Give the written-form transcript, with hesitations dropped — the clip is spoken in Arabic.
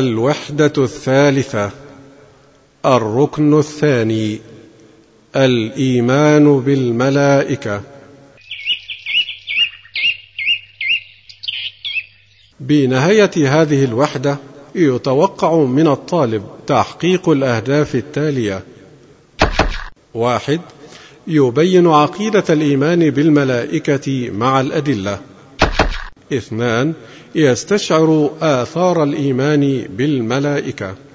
الوحدة الثالثة. الركن الثاني: الإيمان بالملائكة. بنهاية هذه الوحدة يتوقع من الطالب تحقيق الأهداف التالية: 1. يبين عقيدة الإيمان بالملائكة مع الأدلة. 2. يستشعر آثار الإيمان بالملائكة.